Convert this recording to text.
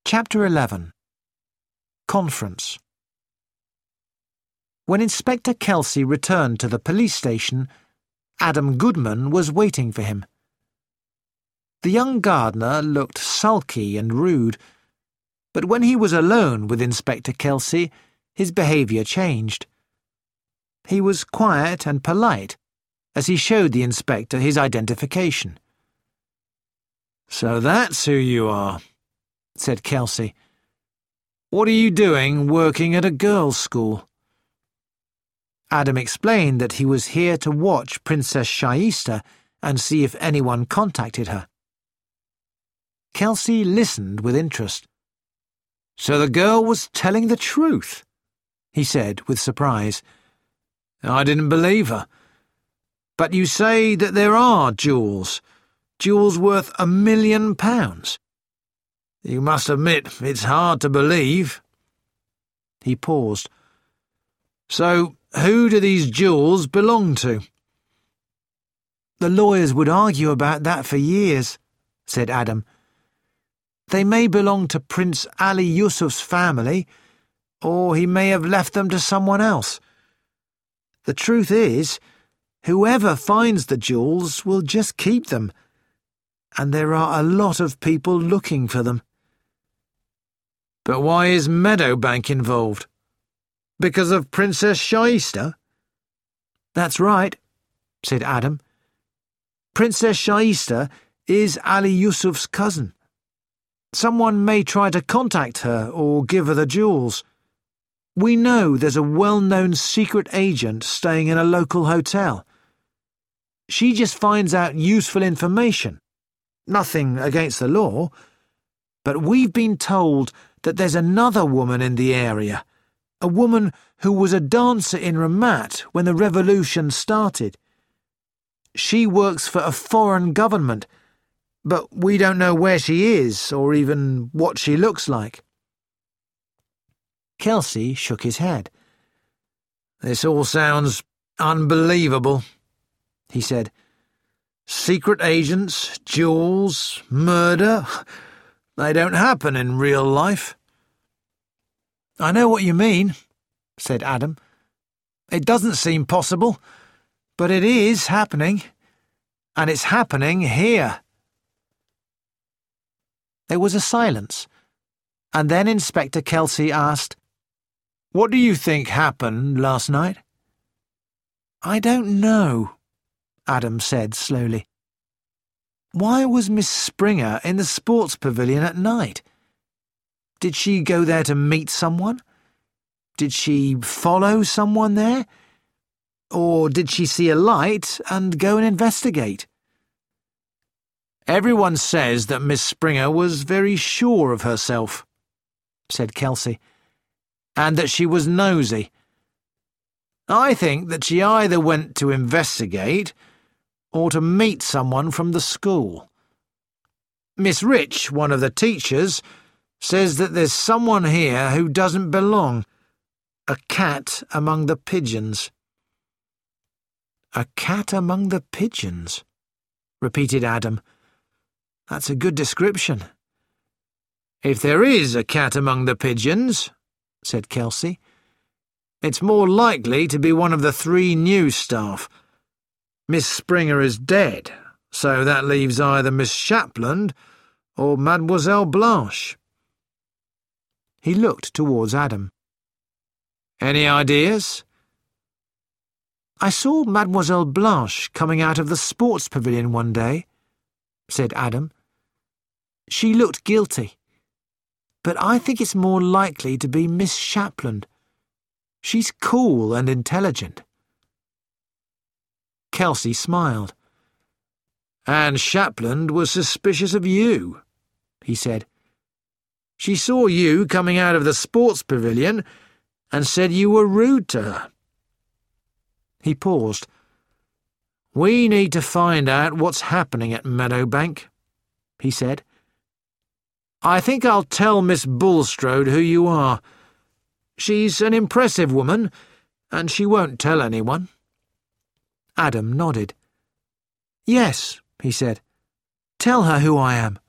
Chapter 11. Conference. When Inspector Kelsey returned to the police station, Adam Goodman was waiting for him. The young gardener looked sulky and rude, but when he was alone with Inspector Kelsey, his behaviour changed. He was quiet and polite as he showed the inspector his identification. "So that's who you are," said Kelsey. "What are you doing working at a girls' school?" Adam explained that he was here to watch Princess Shaista and see if anyone contacted her. Kelsey listened with interest. "So the girl was telling the truth," he said with surprise. "I didn't believe her. But you say that there are jewels worth £1 million. You must admit it's hard to believe." He paused. "So who do these jewels belong to?" "The lawyers would argue about that for years," said Adam. "They may belong to Prince Ali Yusuf's family, or he may have left them to someone else. The truth is, whoever finds the jewels will just keep them, and there are a lot of people looking for them." "But why is Meadowbank involved? Because of Princess Shaista?" "That's right," said Adam. "Princess Shaista is Ali Yusuf's cousin. Someone may try to contact her or give her the jewels. We know there's a well-known secret agent staying in a local hotel. She just finds out useful information. Nothing against the law. But we've been told that there's another woman in the area, a woman who was a dancer in Ramat when the revolution started. She works for a foreign government, but we don't know where she is or even what she looks like." Kelsey shook his head. "This all sounds unbelievable," he said. "Secret agents, jewels, murder. They don't happen in real life." "I know what you mean," said Adam. "It doesn't seem possible, but it is happening, and it's happening here." There was a silence, and then Inspector Kelsey asked, "What do you think happened last night?" "I don't know," Adam said slowly. "Why was Miss Springer in the sports pavilion at night? Did she go there to meet someone? Did she follow someone there? Or did she see a light and go and investigate?" "Everyone says that Miss Springer was very sure of herself," said Kelsey, "and that she was nosy. I think that she either went to investigate or to meet someone from the school. Miss Rich, one of the teachers, says that there's someone here who doesn't belong. A cat among the pigeons." "A cat among the pigeons," repeated Adam. "That's a good description." "If there is a cat among the pigeons," said Kelsey, "it's more likely to be one of the 3 news staff. Miss Springer is dead, so that leaves either Miss Shapland or Mademoiselle Blanche." He looked towards Adam. "Any ideas?" "I saw Mademoiselle Blanche coming out of the sports pavilion one day," said Adam. "She looked guilty. But I think it's more likely to be Miss Shapland. She's cool and intelligent." Kelsey smiled. "And Shapland was suspicious of you," he said. "She saw you coming out of the sports pavilion and said you were rude to her." He paused. "We need to find out what's happening at Meadowbank," he said. "I think I'll tell Miss Bulstrode who you are. She's an impressive woman, and she won't tell anyone." Adam nodded. "Yes," he said. "Tell her who I am."